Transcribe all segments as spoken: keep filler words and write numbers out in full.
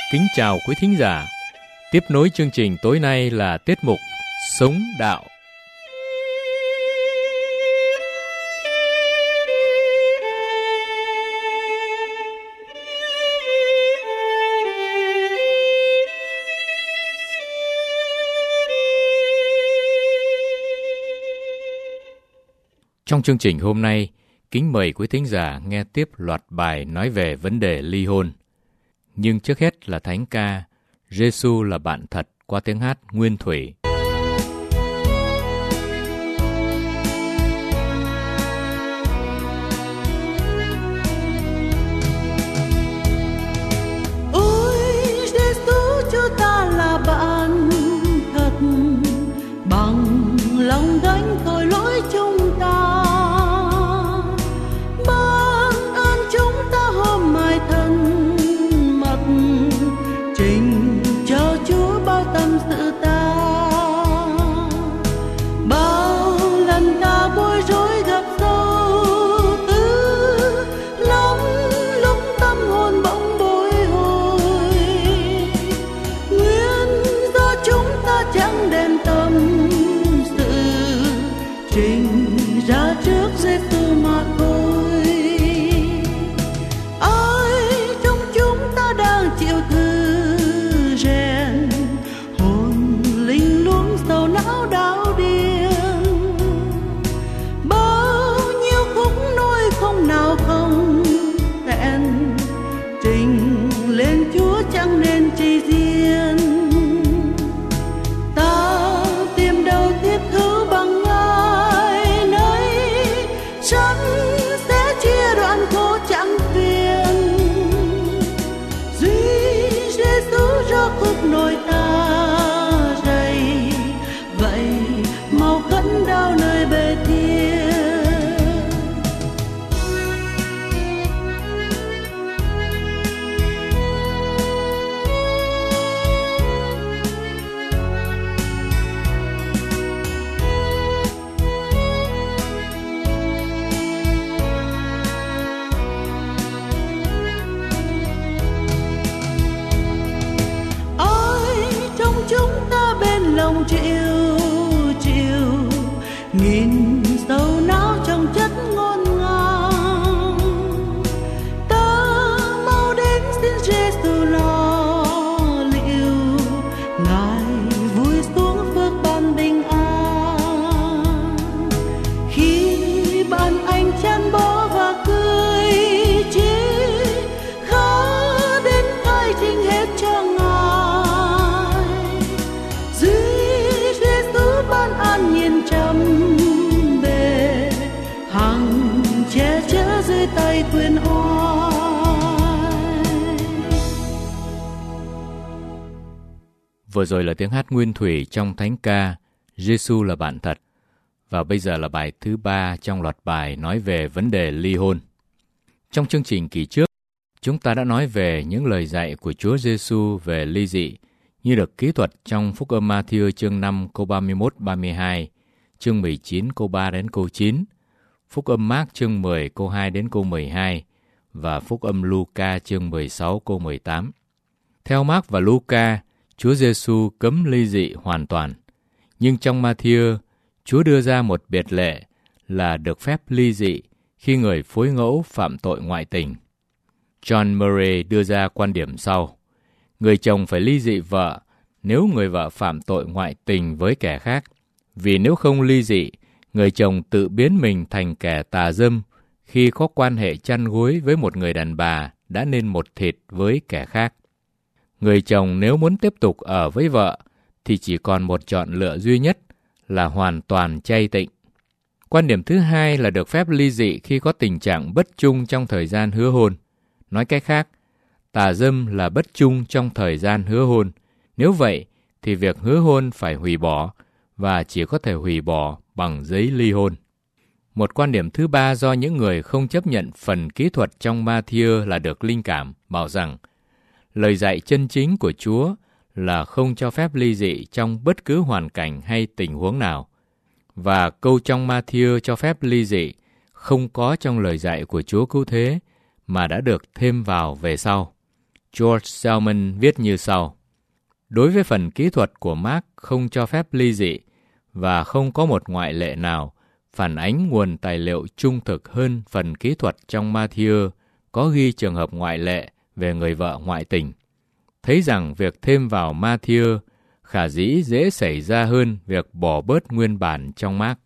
Kính chào quý thính giả. Tiếp nối chương trình tối nay là tiết mục Sống Đạo. Trong chương trình hôm nay, kính mời quý thính giả nghe tiếp loạt bài nói về vấn đề ly hôn. Nhưng trước hết là thánh ca Giê-xu là bạn thật qua tiếng hát Nguyên Thủy. Ôi Giê-xu, Chúa ta là bạn thật, bằng lòng gánh tội lỗi chúng ta. Vừa rồi là tiếng hát Nguyên Thủy trong thánh ca Giê-xu là bạn thật. Và bây giờ là bài thứ ba trong loạt bài nói về vấn đề ly hôn. Trong chương trình kỳ trước, chúng ta đã nói về những lời dạy của Chúa Giê-xu về ly dị như được kỹ thuật trong Phúc âm Ma-thi-ơ chương năm câu ba mươi mốt ba mươi hai, chương mười chín câu ba đến câu chín, Phúc âm Mác chương mười câu hai đến câu mười hai và Phúc âm Lu-ca chương mười sáu câu mười tám. Theo Mác và Lu-ca, Chúa Giê-xu cấm ly dị hoàn toàn, nhưng trong Ma-thi-ơ, Chúa đưa ra một biệt lệ là được phép ly dị khi người phối ngẫu phạm tội ngoại tình. John Murray đưa ra quan điểm sau: người chồng phải ly dị vợ nếu người vợ phạm tội ngoại tình với kẻ khác, vì nếu không ly dị, người chồng tự biến mình thành kẻ tà dâm khi có quan hệ chăn gối với một người đàn bà đã nên một thịt với kẻ khác. Người chồng nếu muốn tiếp tục ở với vợ thì chỉ còn một chọn lựa duy nhất là hoàn toàn chay tịnh. Quan điểm thứ hai là được phép ly dị khi có tình trạng bất chung trong thời gian hứa hôn. Nói cách khác, tà dâm là bất chung trong thời gian hứa hôn. Nếu vậy thì việc hứa hôn phải hủy bỏ và chỉ có thể hủy bỏ bằng giấy ly hôn. Một quan điểm thứ ba do những người không chấp nhận phần kỹ thuật trong Ma-thi-ơ là được linh cảm, bảo rằng lời dạy chân chính của Chúa là không cho phép ly dị trong bất cứ hoàn cảnh hay tình huống nào. Và câu trong Ma-thi-ơ cho phép ly dị không có trong lời dạy của Chúa Cứu Thế mà đã được thêm vào về sau. George Selman viết như sau. Đối với phần kỹ thuật của Mark không cho phép ly dị và không có một ngoại lệ nào phản ánh nguồn tài liệu trung thực hơn phần kỹ thuật trong Matthew có ghi trường hợp ngoại lệ về người vợ ngoại tình. Thấy rằng việc thêm vào Matthew khả dĩ dễ xảy ra hơn việc bỏ bớt nguyên bản trong Mark.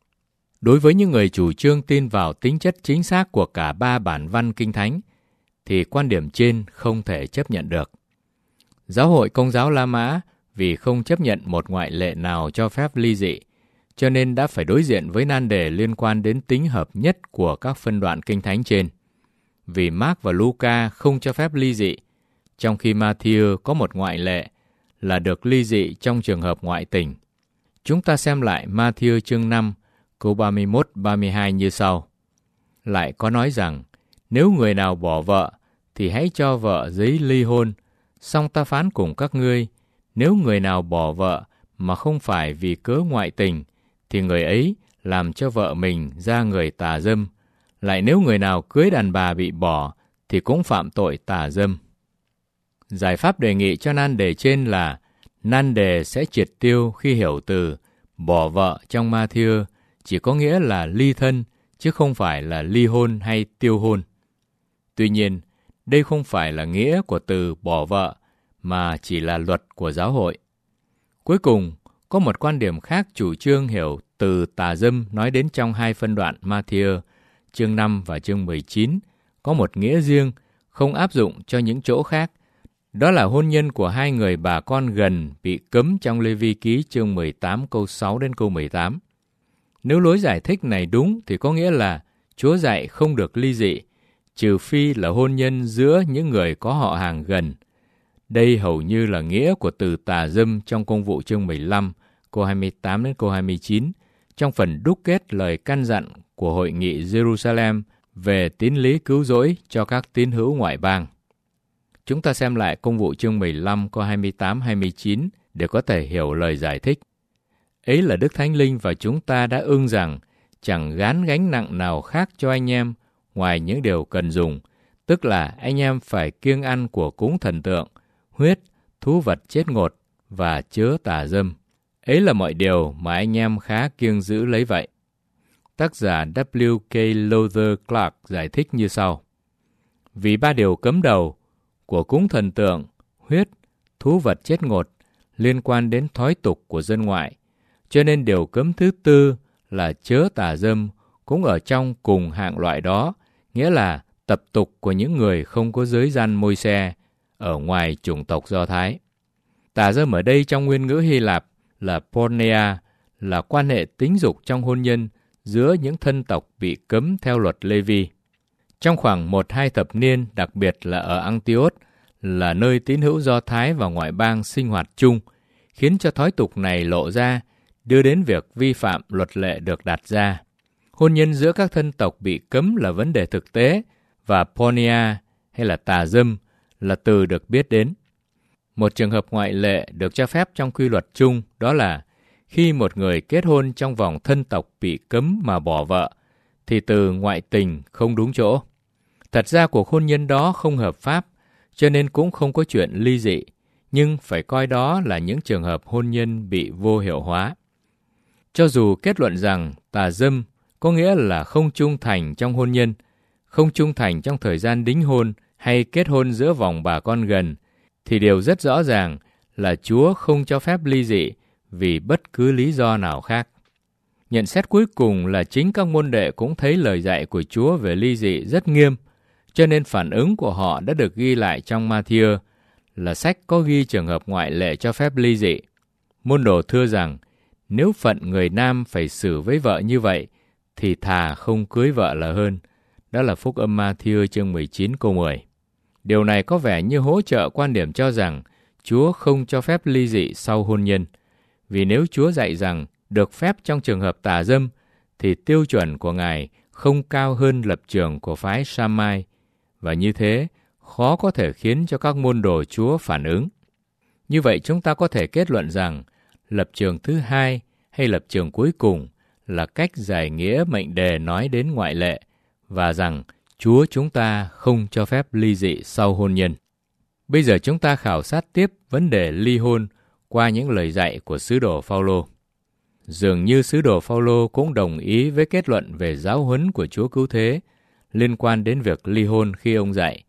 Đối với những người chủ trương tin vào tính chất chính xác của cả ba bản văn Kinh Thánh, thì quan điểm trên không thể chấp nhận được. Giáo hội Công giáo La Mã vì không chấp nhận một ngoại lệ nào cho phép ly dị, cho nên đã phải đối diện với nan đề liên quan đến tính hợp nhất của các phân đoạn Kinh Thánh trên. Vì Mark và Luca không cho phép ly dị, trong khi Matthew có một ngoại lệ là được ly dị trong trường hợp ngoại tình. Chúng ta xem lại Matthew chương năm, câu ba mươi mốt ba mươi hai như sau. Lại có nói rằng, nếu người nào bỏ vợ, thì hãy cho vợ giấy ly hôn. Song ta phán cùng các ngươi, nếu người nào bỏ vợ mà không phải vì cớ ngoại tình, thì người ấy làm cho vợ mình ra người tà dâm. Lại nếu người nào cưới đàn bà bị bỏ, thì cũng phạm tội tà dâm. Giải pháp đề nghị cho nan đề trên là nan đề sẽ triệt tiêu khi hiểu từ bỏ vợ trong Matthew chỉ có nghĩa là ly thân, chứ không phải là ly hôn hay tiêu hôn. Tuy nhiên, đây không phải là nghĩa của từ bỏ vợ, mà chỉ là luật của giáo hội. Cuối cùng, có một quan điểm khác chủ trương hiểu từ tà dâm nói đến trong hai phân đoạn Matthew, chương năm và chương mười chín, có một nghĩa riêng, không áp dụng cho những chỗ khác. Đó là hôn nhân của hai người bà con gần bị cấm trong Lê Vi Ký chương mười tám câu sáu đến câu mười tám. Nếu lối giải thích này đúng thì có nghĩa là Chúa dạy không được ly dị, trừ phi là hôn nhân giữa những người có họ hàng gần. Đây hầu như là nghĩa của từ tà dâm trong Công vụ chương mười lăm, câu hai mươi tám đến câu hai mươi chín, trong phần đúc kết lời căn dặn của Hội nghị Jerusalem về tín lý cứu rỗi cho các tín hữu ngoại bang. Chúng ta xem lại Công vụ chương mười lăm câu hai mươi tám hai mươi chín để có thể hiểu lời giải thích. Ấy là Đức Thánh Linh và chúng ta đã ưng rằng chẳng gán gánh nặng nào khác cho anh em ngoài những điều cần dùng, tức là anh em phải kiêng ăn của cúng thần tượng, huyết, thú vật chết ngột và chớ tà dâm. Ấy là mọi điều mà anh em khá kiêng giữ lấy vậy. Tác giả W K Lowther Clark giải thích như sau. Vì ba điều cấm đầu của cúng thần tượng, huyết, thú vật chết ngột liên quan đến thói tục của dân ngoại, cho nên điều cấm thứ tư là chớ tà dâm cũng ở trong cùng hạng loại đó, nghĩa là tập tục của những người không có giới gian môi xe ở ngoài chủng tộc Do Thái. Tà dâm ở đây trong nguyên ngữ Hy Lạp là porneia, là quan hệ tính dục trong hôn nhân giữa những thân tộc bị cấm theo luật Lê-vi. Trong khoảng một hai thập niên, đặc biệt là ở Antioch, là nơi tín hữu Do Thái và ngoại bang sinh hoạt chung, khiến cho thói tục này lộ ra, đưa đến việc vi phạm luật lệ được đặt ra. Hôn nhân giữa các thân tộc bị cấm là vấn đề thực tế, và porneia hay là tà dâm là từ được biết đến. Một trường hợp ngoại lệ được cho phép trong quy luật chung đó là khi một người kết hôn trong vòng thân tộc bị cấm mà bỏ vợ, thì từ ngoại tình không đúng chỗ. Thật ra cuộc hôn nhân đó không hợp pháp, cho nên cũng không có chuyện ly dị, nhưng phải coi đó là những trường hợp hôn nhân bị vô hiệu hóa. Cho dù kết luận rằng tà dâm có nghĩa là không trung thành trong hôn nhân, không trung thành trong thời gian đính hôn hay kết hôn giữa vòng bà con gần, thì điều rất rõ ràng là Chúa không cho phép ly dị vì bất cứ lý do nào khác. Nhận xét cuối cùng là chính các môn đệ cũng thấy lời dạy của Chúa về ly dị rất nghiêm, cho nên phản ứng của họ đã được ghi lại trong Matthew, là sách có ghi trường hợp ngoại lệ cho phép ly dị. Môn đồ thưa rằng, nếu phận người nam phải xử với vợ như vậy, thì thà không cưới vợ là hơn. Đó là Phúc âm Matthew chương mười chín câu mười. Điều này có vẻ như hỗ trợ quan điểm cho rằng Chúa không cho phép ly dị sau hôn nhân. Vì nếu Chúa dạy rằng được phép trong trường hợp tà dâm, thì tiêu chuẩn của Ngài không cao hơn lập trường của phái Shammai, và như thế khó có thể khiến cho các môn đồ Chúa phản ứng. Như vậy chúng ta có thể kết luận rằng lập trường thứ hai hay lập trường cuối cùng là cách giải nghĩa mệnh đề nói đến ngoại lệ, và rằng Chúa chúng ta không cho phép ly dị sau hôn nhân. Bây giờ chúng ta khảo sát tiếp vấn đề ly hôn qua những lời dạy của sứ đồ Phaolô. Dường như sứ đồ Phaolô cũng đồng ý với kết luận về giáo huấn của Chúa Cứu Thế liên quan đến việc ly hôn khi ông dạy: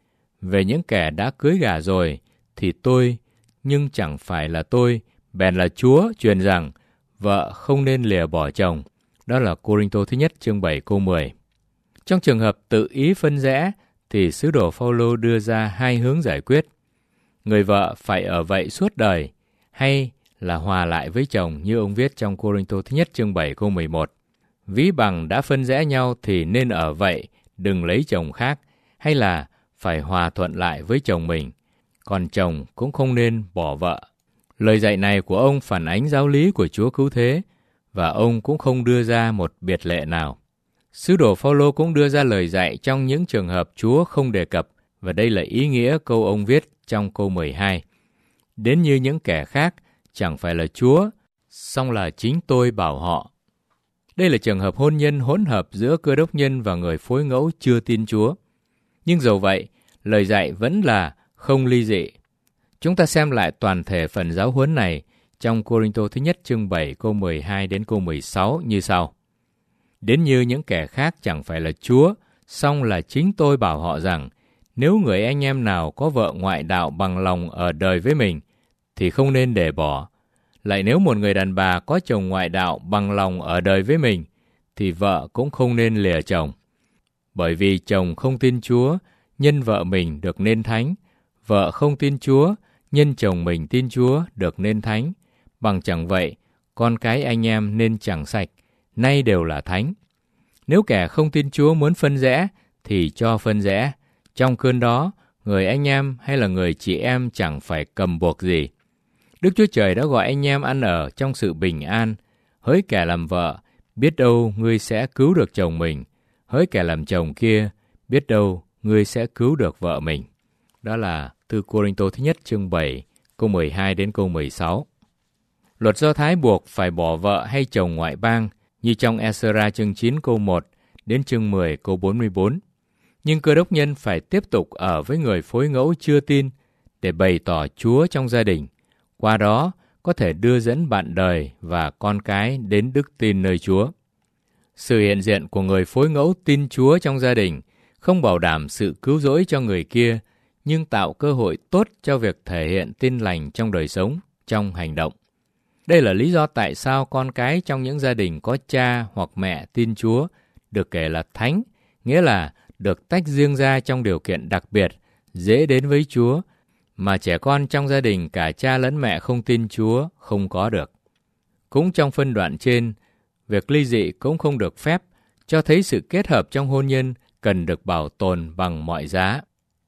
về những kẻ đã cưới gả rồi thì tôi, nhưng chẳng phải là tôi, bèn là Chúa truyền rằng vợ không nên lìa bỏ chồng. Đó là Cô-rinh-tô thứ nhất chương bảy câu mười. Trong trường hợp tự ý phân rẽ thì sứ đồ Phaolô đưa ra hai hướng giải quyết: người vợ phải ở vậy suốt đời, hay là hòa lại với chồng như ông viết trong Cô-rinh-tô thứ nhất chương bảy câu mười một. Ví bằng đã phân rẽ nhau thì nên ở vậy, đừng lấy chồng khác, hay là phải hòa thuận lại với chồng mình, còn chồng cũng không nên bỏ vợ. Lời dạy này của ông phản ánh giáo lý của Chúa Cứu Thế, và ông cũng không đưa ra một biệt lệ nào. Sứ đồ Phaolô cũng đưa ra lời dạy trong những trường hợp Chúa không đề cập, và đây là ý nghĩa câu ông viết trong câu mười hai. Đến như những kẻ khác, chẳng phải là Chúa, song là chính tôi bảo họ. Đây là trường hợp hôn nhân hỗn hợp giữa Cơ Đốc nhân và người phối ngẫu chưa tin Chúa. Nhưng dầu vậy, lời dạy vẫn là không ly dị. Chúng ta xem lại toàn thể phần giáo huấn này trong Cô-rinh-tô thứ nhất chương bảy câu mười hai đến câu mười sáu như sau. Đến như những kẻ khác chẳng phải là Chúa, song là chính tôi bảo họ rằng, nếu người anh em nào có vợ ngoại đạo bằng lòng ở đời với mình, thì không nên để bỏ. Lại nếu một người đàn bà có chồng ngoại đạo bằng lòng ở đời với mình, thì vợ cũng không nên lìa chồng. Bởi vì chồng không tin Chúa, nhân vợ mình được nên thánh, vợ không tin Chúa, nhân chồng mình tin Chúa được nên thánh. Bằng chẳng vậy, con cái anh em nên chẳng sạch, nay đều là thánh. Nếu kẻ không tin Chúa muốn phân rẽ, thì cho phân rẽ. Trong cơn đó, người anh em hay là người chị em chẳng phải cầm buộc gì. Đức Chúa Trời đã gọi anh em ăn ở trong sự bình an. Hỡi kẻ làm vợ, biết đâu ngươi sẽ cứu được chồng mình. Hỡi kẻ làm chồng kia, biết đâu ngươi sẽ cứu được vợ mình. Đó là thư Cô-rinh-tô thứ nhất chương bảy, câu mười hai đến câu mười sáu. Luật Do Thái buộc phải bỏ vợ hay chồng ngoại bang, như trong Ê-xơ-ra chương chín câu một đến chương mười câu bốn mươi bốn. Nhưng Cơ Đốc nhân phải tiếp tục ở với người phối ngẫu chưa tin để bày tỏ Chúa trong gia đình. Qua đó có thể đưa dẫn bạn đời và con cái đến đức tin nơi Chúa. Sự hiện diện của người phối ngẫu tin Chúa trong gia đình không bảo đảm sự cứu rỗi cho người kia, nhưng tạo cơ hội tốt cho việc thể hiện tin lành trong đời sống, trong hành động. Đây là lý do tại sao con cái trong những gia đình có cha hoặc mẹ tin Chúa được kể là thánh, nghĩa là được tách riêng ra trong điều kiện đặc biệt, dễ đến với Chúa, mà trẻ con trong gia đình cả cha lẫn mẹ không tin Chúa không có được. Cũng trong phân đoạn trên, việc ly dị cũng không được phép, cho thấy sự kết hợp trong hôn nhân cần được bảo tồn bằng mọi giá.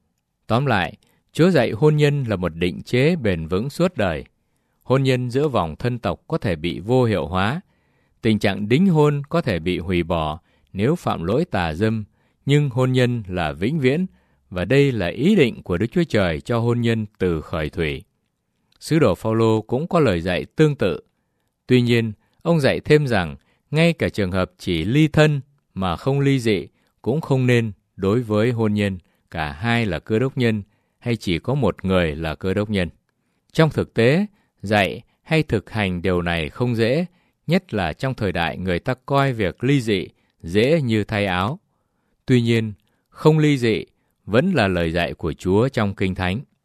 Tóm lại, Chúa dạy hôn nhân là một định chế bền vững suốt đời. Hôn nhân giữa vòng thân tộc có thể bị vô hiệu hóa. Tình trạng đính hôn có thể bị hủy bỏ nếu phạm lỗi tà dâm, nhưng hôn nhân là vĩnh viễn, và đây là ý định của Đức Chúa Trời cho hôn nhân từ khởi thủy. Sứ đồ Phaolô cũng có lời dạy tương tự. Tuy nhiên, ông dạy thêm rằng, ngay cả trường hợp chỉ ly thân mà không ly dị cũng không nên đối với hôn nhân, cả hai là Cơ Đốc nhân hay chỉ có một người là Cơ Đốc nhân. Trong thực tế, dạy hay thực hành điều này không dễ, nhất là trong thời đại người ta coi việc ly dị dễ như thay áo. Tuy nhiên, không ly dị vẫn là lời dạy của Chúa trong Kinh Thánh.